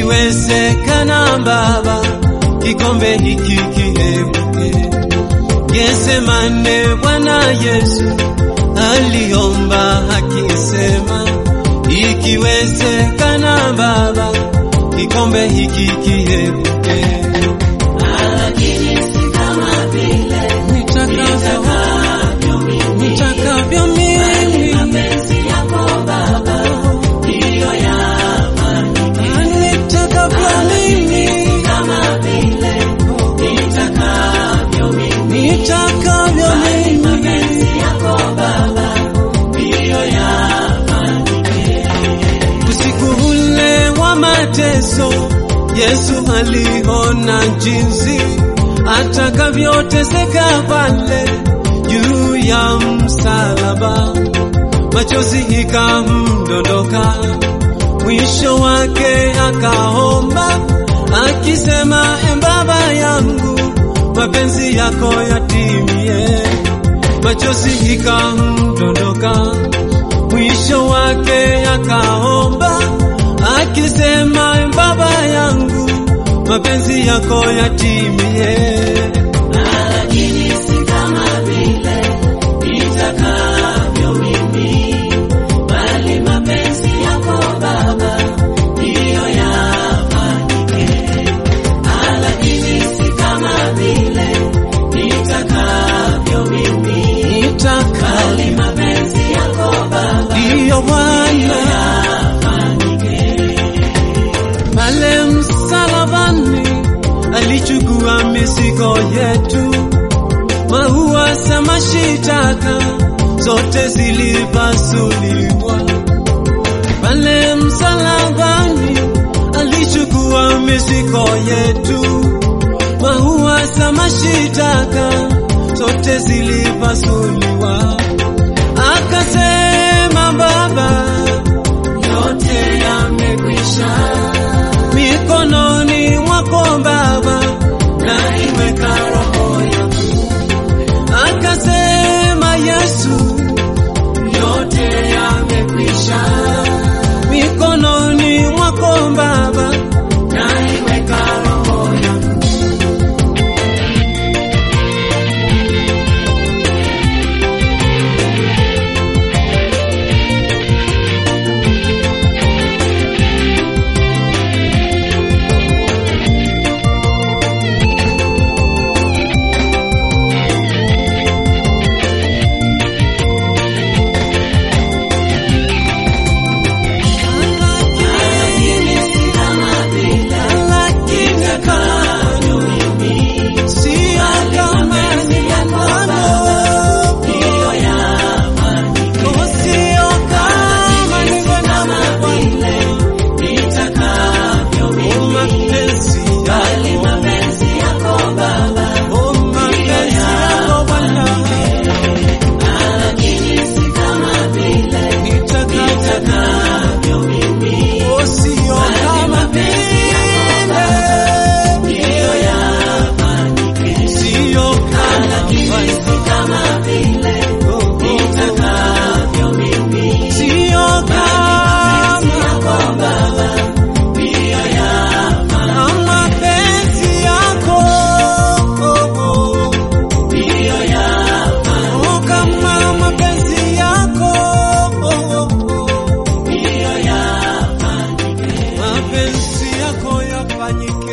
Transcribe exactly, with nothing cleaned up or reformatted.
ikiwezekana Baba, kikombe hiki kiepuke. Getsemane Bwana Yesu aliomba akisema, ikiwezekana Baba, kikombe hiki kiepuke. Lakini si kama vile nitakavyo nitakavyo mimi, mapenzi yako Baba ndiyo yafanyike. nitakavyo mimi, Kama vile nitakavyo mimi, nitakavyo mimi, mapenzi yako Baba ndiyo yafanyike. usiku ule wa mateso Yesu aliona jinsi atakavyoteseka pale juu ya msalaba, machozi ikamdondoka, mwisho wake akaomba akisema, e Baba yangu, mapenzi yako yatimie. Machozi ikamdondoka, mwisho wake akaomba akisema, e Baba yangu, mapenzi yako yatimie. Lakini si kama vile nitakavyo mimi, bali mapenzi yako Baba ndiyo yafanyike. Lakini si kama vile nitakavyo mimi, bali mapenzi yako Baba Ndiyo Bwana, pale msalabani alichukua mizigo yetu, maua za mashitaka zote zilipasuliwa. Pale msalabani alichukua mizigo yetu, maua za mashitaka zote zilipasuliwa. Akasema, Baba, yote yamekwisha. Mikononi mwako Baba naiweka roho yangu. Akasema Yesu, yote yamekwisha. Mikononi mwako Baba naiweka roho yangu. Mapenzi yako yafanyike.